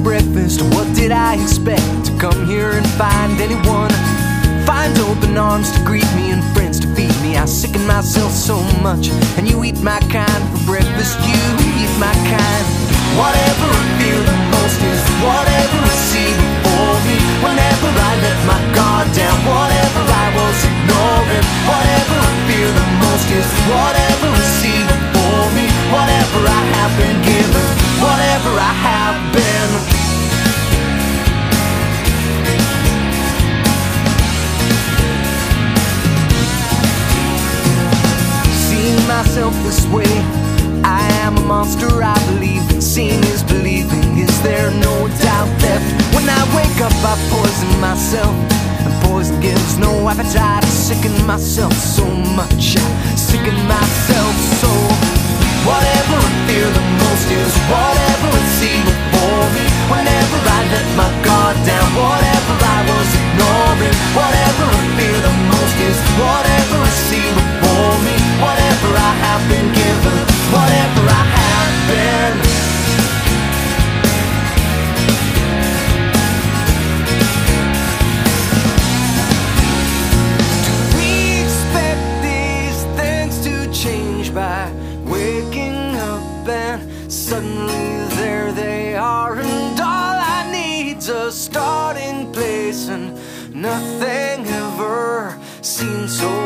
breakfast. What did I expect? To come here and find anyone? Find open arms to greet me and friends to feed me. I sicken myself so much. And you eat my kind for breakfast. You eat my kind. Whatever I fear the most is whatever I see before me. Whenever I let my guard down, whatever I was ignoring. Whatever I fear the most is whatever I see before me. Whatever I have been given, whatever I have been. Seeing myself this way, I am a monster, I believe. Seeing is believing, is there no doubt left? When I wake up I poison myself, and poison gives no appetite. I sicken myself so much, I sicken myself so. Whatever I fear the most is whatever I see before me. Whenever I let my guard down, whatever I was ignoring. Whatever I fear the most is whatever I see before me. Whatever I have been given, whatever I have been. Do we expect these things to change by waking up and suddenly there they are, and all I need's a starting place, and nothing ever seems so